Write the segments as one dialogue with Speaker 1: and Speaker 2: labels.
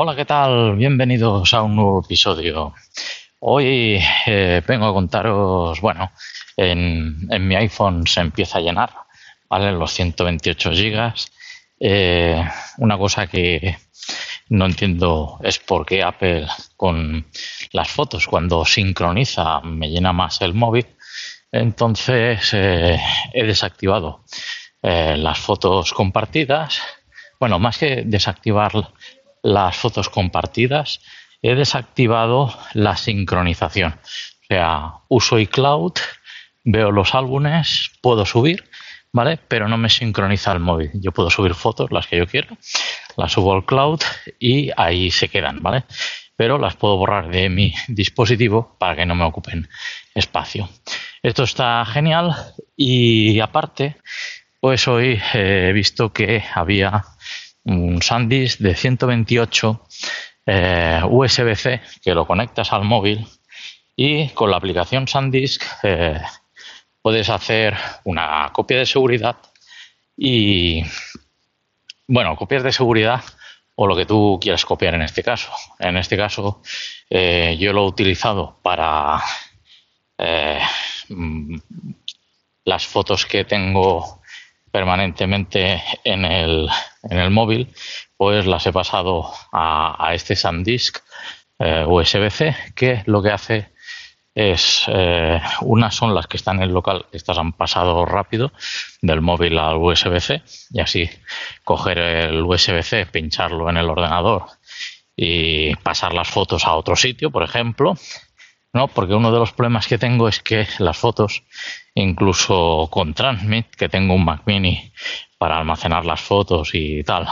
Speaker 1: Hola, ¿qué tal? Bienvenidos a un nuevo episodio. Hoy vengo a contaros, bueno, en mi iPhone se empieza a llenar, ¿vale? Los 128 gigas. Una cosa que no entiendo es por qué Apple con las fotos, cuando sincroniza, me llena más el móvil. Entonces he desactivado las fotos compartidas. Bueno, más que desactivar las fotos compartidas, he desactivado la sincronización. O sea, uso iCloud, veo los álbumes, puedo subir, ¿vale? Pero no me sincroniza el móvil. Yo puedo subir fotos, las que yo quiera, las subo al cloud y ahí se quedan, ¿vale? Pero las puedo borrar de mi dispositivo para que no me ocupen espacio. Esto está genial y aparte, pues hoy he visto que había un SanDisk de 128 USB-C que lo conectas al móvil y con la aplicación SanDisk puedes hacer una copia de seguridad y, bueno, copias de seguridad o lo que tú quieras copiar en este caso. En este caso yo lo he utilizado para las fotos que tengo permanentemente en el móvil, pues las he pasado a este SanDisk USB-C, que lo que hace es unas son las que están en el local, estas han pasado rápido del móvil al USB-C y así coger el USB-C, pincharlo en el ordenador y pasar las fotos a otro sitio, por ejemplo, ¿no? Porque uno de los problemas que tengo es que las fotos, incluso con Transmit, que tengo un Mac Mini para almacenar las fotos y tal,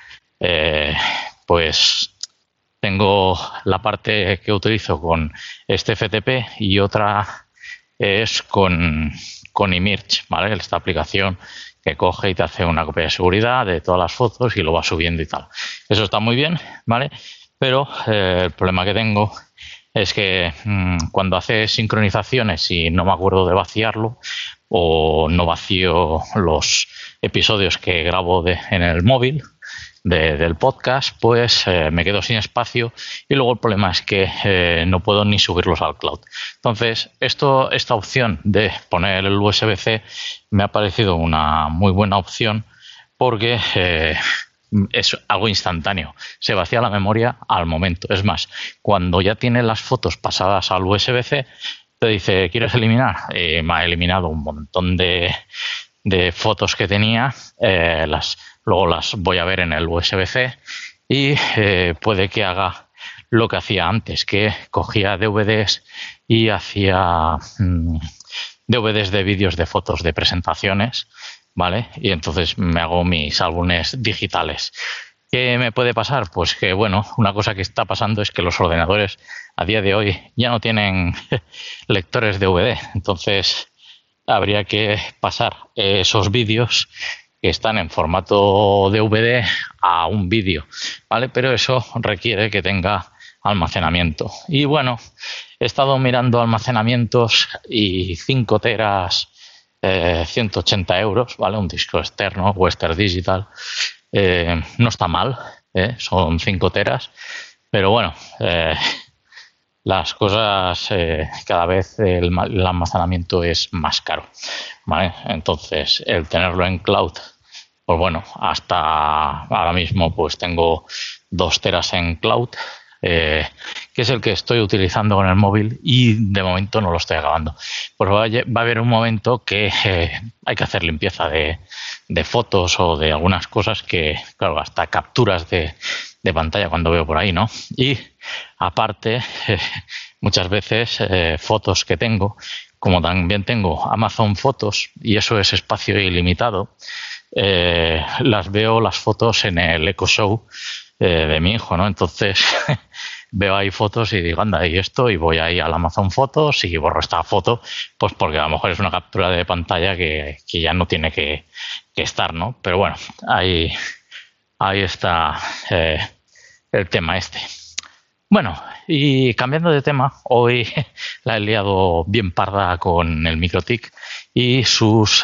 Speaker 1: pues tengo la parte que utilizo con este FTP y otra es con Emerge, ¿vale? Esta aplicación que coge y te hace una copia de seguridad de todas las fotos y lo va subiendo y tal. Eso está muy bien, ¿vale? Pero el problema que tengo es que cuando hace sincronizaciones y no me acuerdo de vaciarlo o no vacío los episodios que grabo en el móvil del podcast, pues me quedo sin espacio y luego el problema es que no puedo ni subirlos al cloud. Entonces, esta opción de poner el USB-C me ha parecido una muy buena opción porque es algo instantáneo, se vacía la memoria al momento. Es más, cuando ya tiene las fotos pasadas al USB-C, te dice, ¿quieres eliminar? Me ha eliminado un montón de fotos que tenía, luego las voy a ver en el USB-C y puede que haga lo que hacía antes, que cogía DVDs y hacía DVDs de vídeos de fotos de presentaciones, ¿vale? Y entonces me hago mis álbumes digitales. ¿Qué me puede pasar? Pues que, bueno, una cosa que está pasando es que los ordenadores a día de hoy ya no tienen lectores DVD. Entonces habría que pasar esos vídeos que están en formato DVD a un vídeo, ¿vale? Pero eso requiere que tenga almacenamiento. Y bueno, he estado mirando almacenamientos y 5 teras 180 euros, ¿vale? Un disco externo, Western Digital, no está mal, son 5 teras, pero bueno, las cosas cada vez el almacenamiento es más caro, ¿vale? Entonces el tenerlo en cloud, pues bueno, hasta ahora mismo pues tengo 2 teras en cloud, que es el que estoy utilizando con el móvil y de momento no lo estoy acabando. Pues va a haber un momento que hay que hacer limpieza de fotos o de algunas cosas que, claro, hasta capturas de pantalla cuando veo por ahí, ¿no? Y aparte, muchas veces fotos que tengo, como también tengo Amazon Fotos y eso es espacio ilimitado, las veo las fotos en el Echo Show de mi hijo, ¿no? Entonces veo ahí fotos y digo, anda, y esto, y voy ahí al Amazon Fotos y borro esta foto, pues porque a lo mejor es una captura de pantalla que ya no tiene que estar, ¿no? Pero bueno, ahí está el tema este. Bueno, y cambiando de tema, hoy la he liado bien parda con el MikroTik y sus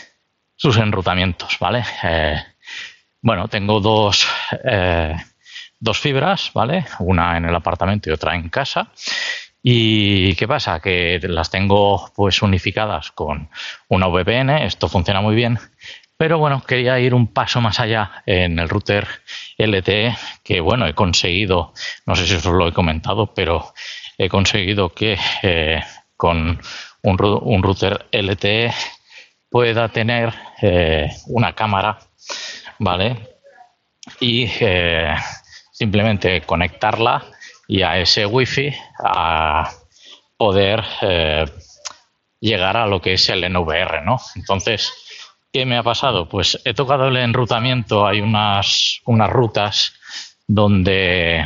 Speaker 1: enrutamientos, ¿vale? Bueno, tengo dos dos fibras, ¿vale? Una en el apartamento y otra en casa. ¿Y qué pasa? Que las tengo pues unificadas con una VPN, esto funciona muy bien, pero bueno, quería ir un paso más allá en el router LTE, que bueno, he conseguido, no sé si os lo he comentado, pero he conseguido que con un router LTE pueda tener una cámara, ¿vale? Y simplemente conectarla y a ese wifi a poder llegar a lo que es el NVR, ¿no? Entonces, ¿qué me ha pasado? Pues he tocado el enrutamiento, hay unas rutas donde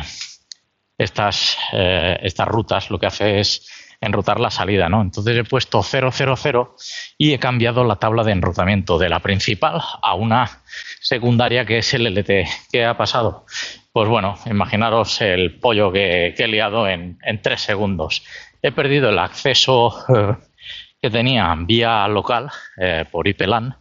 Speaker 1: estas rutas lo que hace es enrutar la salida, ¿no? Entonces he puesto 000 y he cambiado la tabla de enrutamiento de la principal a una secundaria que es el LTE. ¿Qué ha pasado? Pues bueno, imaginaros el pollo que he liado en 3 segundos. He perdido el acceso que tenía vía local por IP LAN.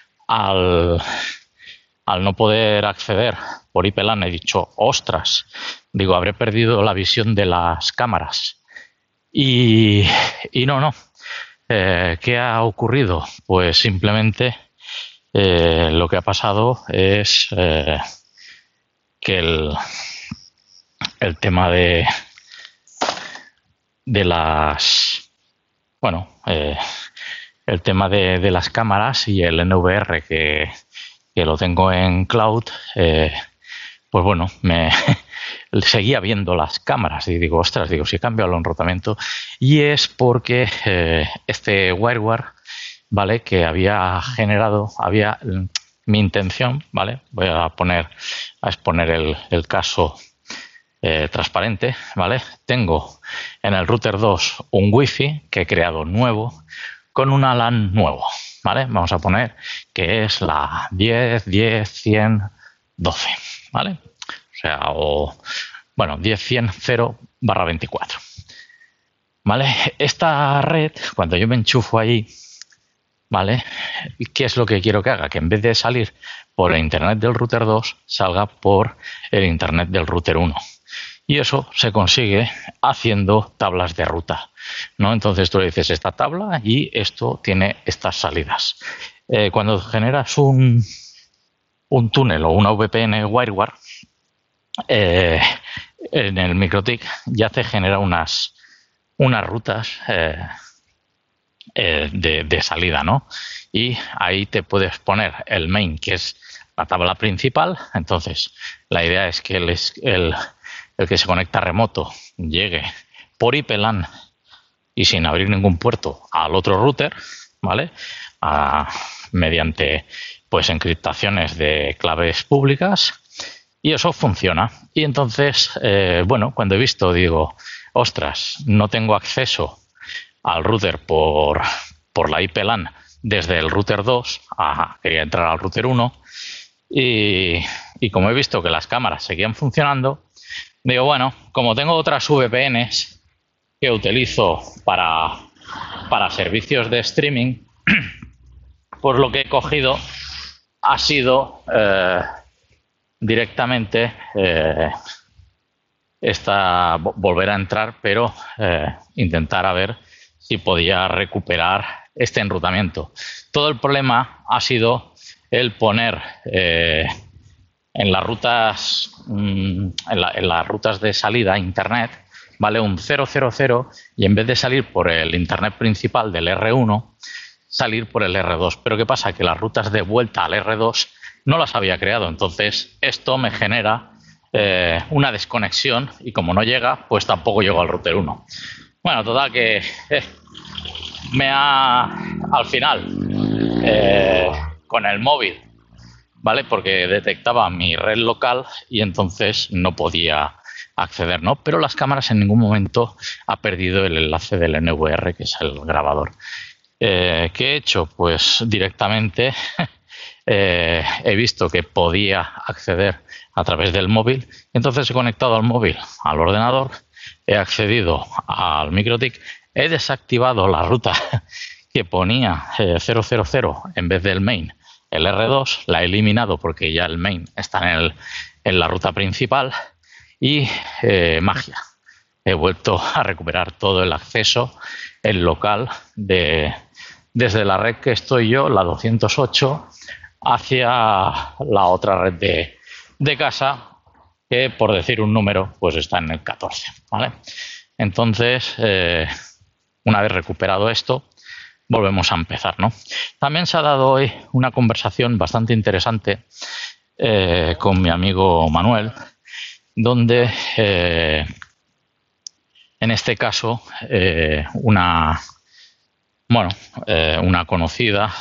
Speaker 1: Al no poder acceder por IP LAN he dicho, ostras, digo, habré perdido la visión de las cámaras. Y no. ¿Qué ha ocurrido? Pues simplemente lo que ha pasado es que el tema de las bueno el tema de las cámaras y el NVR que lo tengo en cloud, pues bueno, me seguía viendo las cámaras y digo, ostras, digo, si he cambiado el enrutamiento, y es porque este WireGuard, ¿vale? Que había generado, mi intención, ¿vale? Voy a exponer el caso transparente, ¿vale? Tengo en el router 2 un wifi que he creado nuevo con una LAN nuevo, ¿vale? Vamos a poner que es la 10.10.100.12, ¿vale? O sea, bueno, 10.100.0/24. ¿Vale? Esta red, cuando yo me enchufo ahí, ¿vale? ¿Qué es lo que quiero que haga? Que en vez de salir por el internet del router 2, salga por el internet del router 1. Y eso se consigue haciendo tablas de ruta, ¿no? Entonces tú le dices esta tabla y esto tiene estas salidas. Cuando generas un túnel o una VPN WireGuard, en el MikroTik ya te genera unas rutas de salida, ¿no? Y ahí te puedes poner el main, que es la tabla principal. Entonces, la idea es que el que se conecta remoto llegue por IP LAN y sin abrir ningún puerto al otro router, ¿vale? Mediante pues encriptaciones de claves públicas, y eso funciona. Y entonces, bueno, cuando he visto, digo, ostras, no tengo acceso al router por la IP LAN desde el router 2, quería entrar al router 1, y como he visto que las cámaras seguían funcionando, digo, bueno, como tengo otras VPNs que utilizo para servicios de streaming, pues lo que he cogido ha sido directamente volver a entrar, pero intentar a ver si podía recuperar este enrutamiento. Todo el problema ha sido el poner en las rutas de salida a internet, ¿vale? Un 000, y en vez de salir por el internet principal del R1, salir por el R2. Pero ¿qué pasa? Que las rutas de vuelta al R2 no las había creado. Entonces esto me genera una desconexión, y como no llega, pues tampoco llego al router 1. Bueno, total que al final con el móvil, ¿vale? Porque detectaba mi red local y entonces no podía acceder, ¿no? Pero las cámaras en ningún momento ha perdido el enlace del NVR, que es el grabador. ¿Qué he hecho? Pues directamente he visto que podía acceder a través del móvil, entonces he conectado al móvil al ordenador, he accedido al MikroTik, he desactivado la ruta que ponía 000 en vez del main, el R2, la he eliminado porque ya el main está en la ruta principal, y magia. He vuelto a recuperar todo el acceso, el local, desde la red que estoy yo, la 208, hacia la otra red de casa, que por decir un número, pues está en el 14, ¿vale? Entonces, una vez recuperado esto, volvemos a empezar, ¿no? También se ha dado hoy una conversación bastante interesante con mi amigo Manuel, donde en este caso una conocida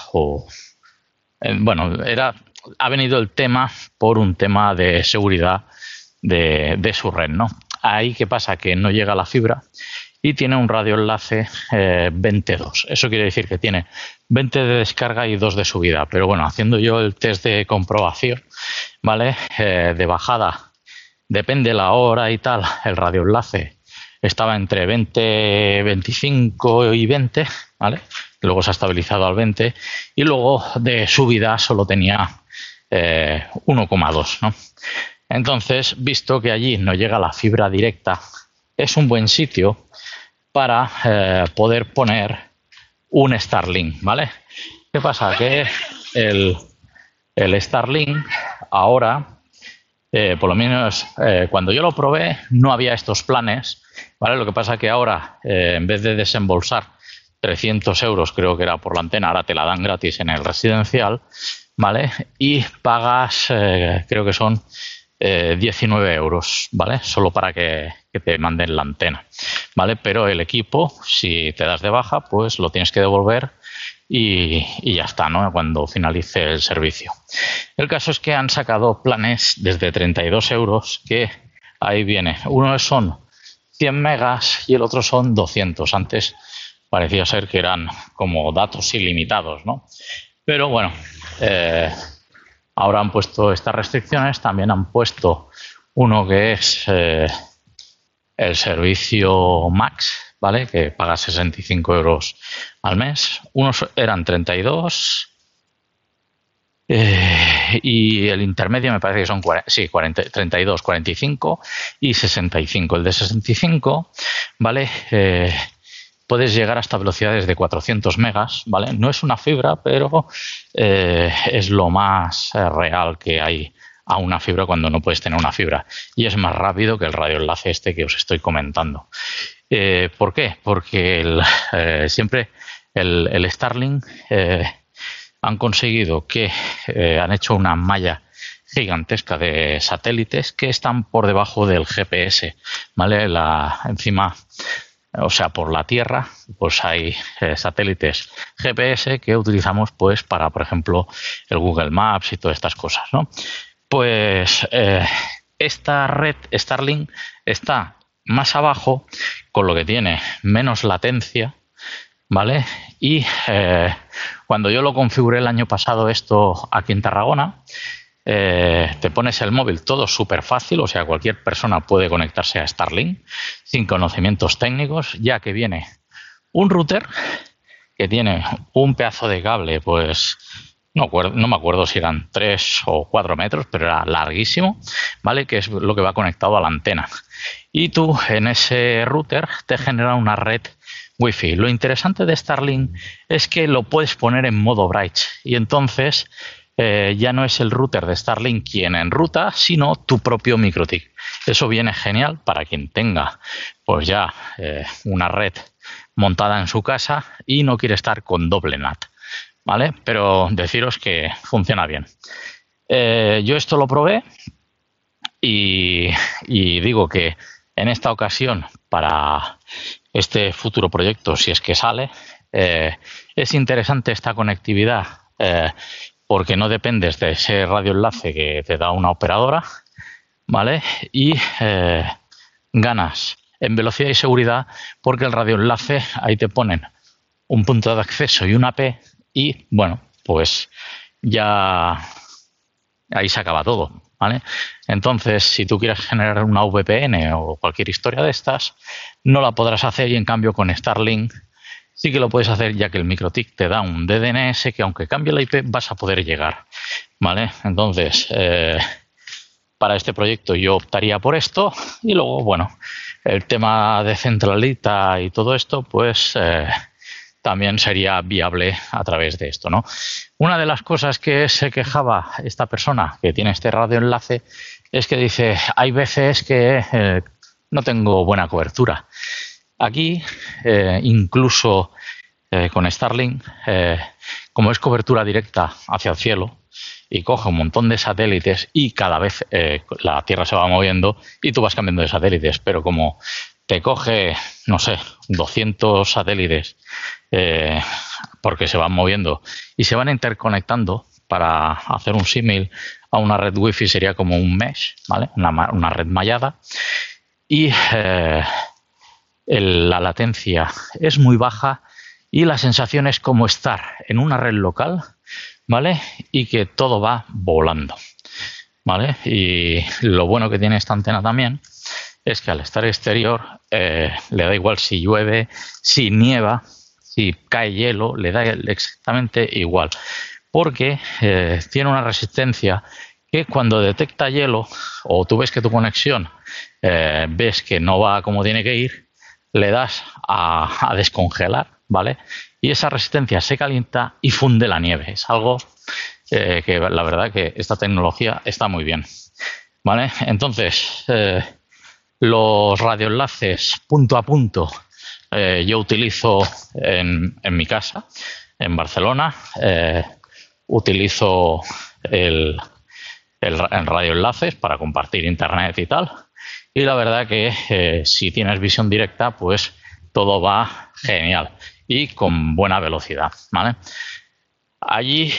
Speaker 1: ha venido el tema por un tema de seguridad de su red, ¿no? Ahí, ¿qué pasa? Que no llega la fibra y tiene un radioenlace 20.2. Eso quiere decir que tiene 20 de descarga y 2 de subida. Pero bueno, haciendo yo el test de comprobación, ¿vale? De bajada, depende la hora y tal, el radioenlace estaba entre 20, 25 y 20, ¿vale? Luego se ha estabilizado al 20 y luego de subida solo tenía 1,2, ¿no? Entonces, visto que allí no llega la fibra directa, es un buen sitio para poder poner un Starlink, ¿vale? ¿Qué pasa? Que el Starlink ahora, por lo menos cuando yo lo probé, no había estos planes, ¿vale? Lo que pasa que ahora, en vez de desembolsar 300 euros, creo que era por la antena, ahora te la dan gratis en el residencial, ¿vale? Y pagas, creo que son 19 euros, ¿vale? Solo para que te manden la antena, ¿vale? Pero el equipo, si te das de baja, pues lo tienes que devolver y ya está, ¿no? Cuando finalice el servicio. El caso es que han sacado planes desde 32 euros, que ahí viene. Uno son 100 megas y el otro son 200. Antes parecía ser que eran como datos ilimitados, ¿no? Pero bueno, ahora han puesto estas restricciones, también han puesto uno que es el servicio Max, ¿vale? Que paga 65 euros al mes. Unos eran 32 y el intermedio me parece que son 32, 45 y 65. El de 65, ¿vale? Puedes llegar hasta velocidades de 400 megas, ¿vale? No es una fibra, pero es lo más real que hay a una fibra cuando no puedes tener una fibra. Y es más rápido que el radioenlace este que os estoy comentando. ¿Por qué? Porque siempre el Starlink han conseguido que han hecho una malla gigantesca de satélites que están por debajo del GPS, ¿vale? Encima... O sea, por la Tierra, pues hay satélites GPS que utilizamos, pues, para, por ejemplo, el Google Maps y todas estas cosas, ¿no? Pues esta red Starlink está más abajo, con lo que tiene menos latencia, ¿vale? Y cuando yo lo configuré el año pasado esto aquí en Tarragona, te pones el móvil, todo súper fácil, o sea, cualquier persona puede conectarse a Starlink sin conocimientos técnicos, ya que viene un router que tiene un pedazo de cable, pues no me acuerdo si eran 3 o 4 metros, pero era larguísimo, ¿vale? Que es lo que va conectado a la antena. Y tú en ese router te genera una red Wi-Fi. Lo interesante de Starlink es que lo puedes poner en modo Bridge y entonces ya no es el router de Starlink quien enruta, sino tu propio MikroTik. Eso viene genial para quien tenga pues ya una red montada en su casa y no quiere estar con doble NAT, ¿vale? Pero deciros que funciona bien. Yo esto lo probé y digo que en esta ocasión, para este futuro proyecto, si es que sale, es interesante esta conectividad porque no dependes de ese radioenlace que te da una operadora, ¿vale? Y ganas en velocidad y seguridad porque el radioenlace ahí te ponen un punto de acceso y una AP y, bueno, pues ya ahí se acaba todo, ¿vale? Entonces, si tú quieres generar una VPN o cualquier historia de estas, no la podrás hacer y en cambio con Starlink sí que lo puedes hacer, ya que el MikroTik te da un DNS que aunque cambie la IP vas a poder llegar, ¿vale? Entonces, para este proyecto yo optaría por esto. Y luego, bueno, el tema de centralita y todo esto, pues también sería viable a través de esto, ¿no? Una de las cosas que se quejaba esta persona que tiene este radioenlace es que dice, hay veces que no tengo buena cobertura. Aquí, incluso con Starlink, como es cobertura directa hacia el cielo y coge un montón de satélites y cada vez la Tierra se va moviendo y tú vas cambiando de satélites, pero como te coge, no sé, 200 satélites porque se van moviendo y se van interconectando para hacer un símil a una red wifi sería como un mesh, ¿vale? Una red mallada y la latencia es muy baja y la sensación es como estar en una red local, ¿vale? Y que todo va volando, ¿vale? Y lo bueno que tiene esta antena también es que al estar exterior le da igual si llueve, si nieva, si cae hielo, le da exactamente igual. Porque tiene una resistencia que cuando detecta hielo o tú ves que tu conexión ves que no va como tiene que ir, le das a descongelar, ¿vale? Y esa resistencia se calienta y funde la nieve. Es algo que la verdad que esta tecnología está muy bien, ¿vale? Entonces, los radioenlaces punto a punto yo utilizo en mi casa, en Barcelona. Utilizo el radioenlaces para compartir internet y tal. Y la verdad que si tienes visión directa, pues todo va genial y con buena velocidad, ¿vale? Allí,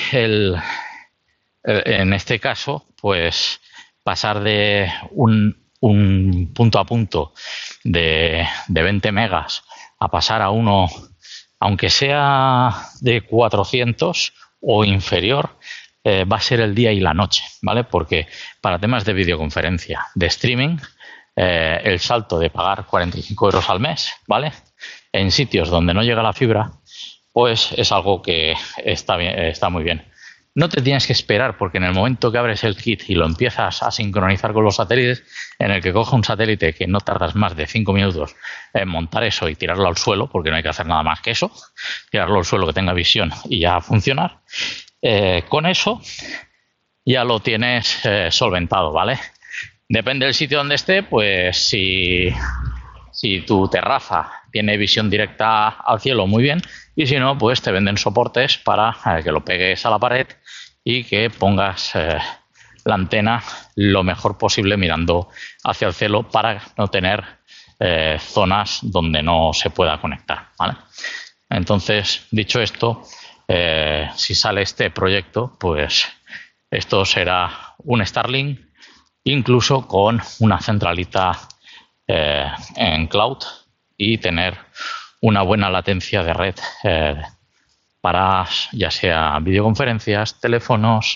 Speaker 1: en este caso, pues pasar de un punto a punto de 20 megas a pasar a uno, aunque sea de 400 o inferior, va a ser el día y la noche, ¿vale? Porque para temas de videoconferencia, de streaming, el salto de pagar 45 euros al mes, ¿vale? En sitios donde no llega la fibra, pues es algo que está bien, está muy bien. No te tienes que esperar porque en el momento que abres el kit y lo empiezas a sincronizar con los satélites, en el que coge un satélite que no tardas más de 5 minutos en montar eso y tirarlo al suelo, porque no hay que hacer nada más que eso, tirarlo al suelo que tenga visión y ya funcionar, con eso ya lo tienes solventado, ¿vale? Depende del sitio donde esté, pues si tu terraza tiene visión directa al cielo, muy bien, y si no, pues te venden soportes para que lo pegues a la pared y que pongas la antena lo mejor posible mirando hacia el cielo para no tener zonas donde no se pueda conectar, ¿vale? Entonces, dicho esto, si sale este proyecto, pues esto será un Starlink, incluso con una centralita en cloud y tener una buena latencia de red para ya sea videoconferencias, teléfonos,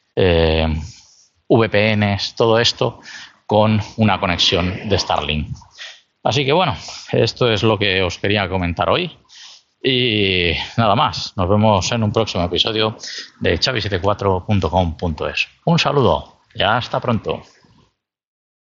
Speaker 1: VPNs, todo esto con una conexión de Starlink. Así que bueno, esto es lo que os quería comentar hoy y nada más. Nos vemos en un próximo episodio de xavi74.com.es. Un saludo y hasta pronto.